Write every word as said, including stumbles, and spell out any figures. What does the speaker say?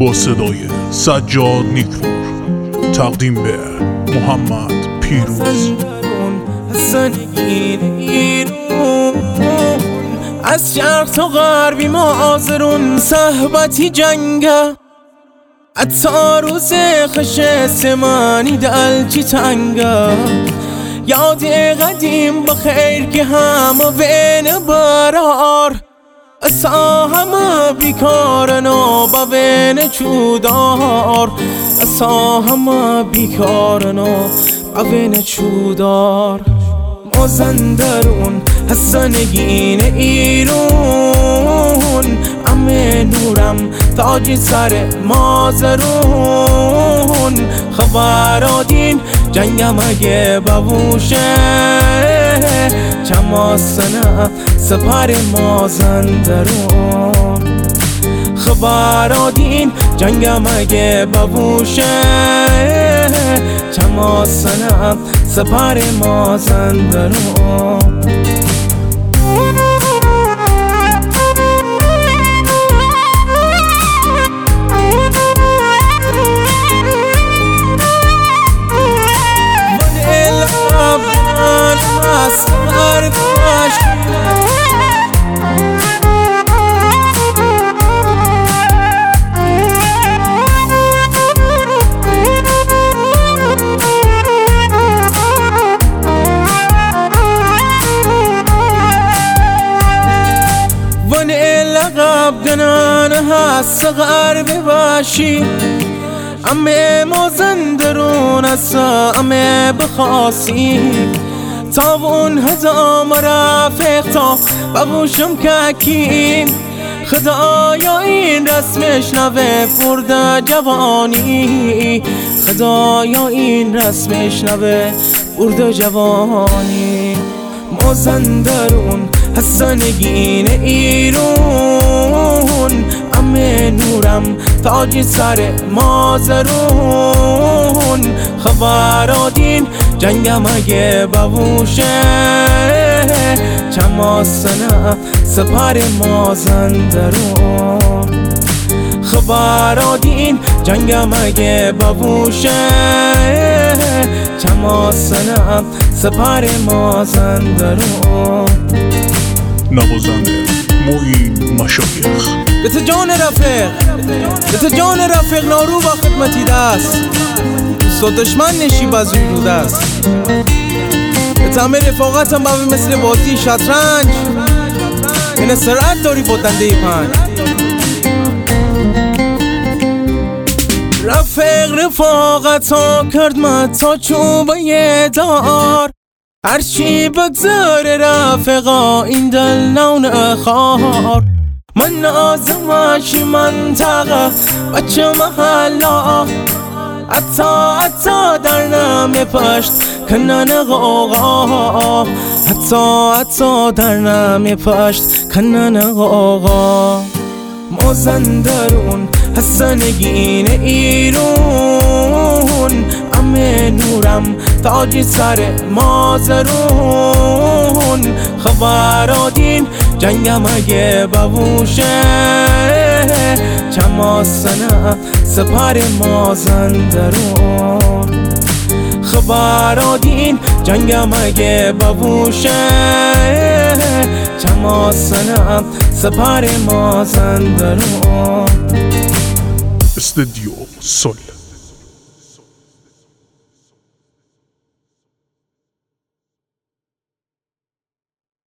با صدای سجاد نیکپور، تقدیم به محمد پیروز. از شرق تا غربی ما آزرون صحبتی جنگه، حتی روز خش سمانی دلچی تنگه. یاد قدیم بخیر که همه بین برار، اسا همه بیکارن و با بین چودار. اسا همه بیکارن و با بین چودار. مازندرون حسنگین ایرون، امه نورم تاج سر مازرون. خبرادین جنگم اگه ببوشه، چماسنه سپر مازندرون. خبرادین جنگم اگه ببوشه، چماسنه سپر مازندرون. لقب گنانه هست غربی باشی، امه مازندرون اصا امه بخواسی. تا اون هزام رفیق تا ببوشم ککین، خدایا این رسمش نوه برده جوانی. خدایا این رسمش نوه برده جوانی. مازندرون حسنگین ایرون، امه نورم تاج سر مازرون. خبرادین جنگم اگه ببوشه، چماسنه سپر مازندرون. خبرادین جنگم اگه ببوشه، چماسنه سپر مازندرون. نوازنده معین مشایخ. به جان رفیق، به جان رفیق نارو با خدمتی دست، دوست و دشمن نشی بازوی رو دست. به تمه رفاقتم باوی مثل بازی شطرنج، این سرعت داری بودنده پنج. رفیق رفاقتا کرد من تا چوبه دار، هرچی بگذار رفقا این دل نون خار. من نازماشی منطقه بچه محلا، حتی حتی در نم پشت کنن غاغا. حتی حتی در نم پشت کنن غاغا. مازندرون حسنگین ایرون، امه نورم تاج سر مازرون. خبرادین جنگم اگه ببوشه، چماسنه سپر مازندرون. خبرادین جنگم اگه ببوشه، چماسنه سپر مازندرون. استودیو سول.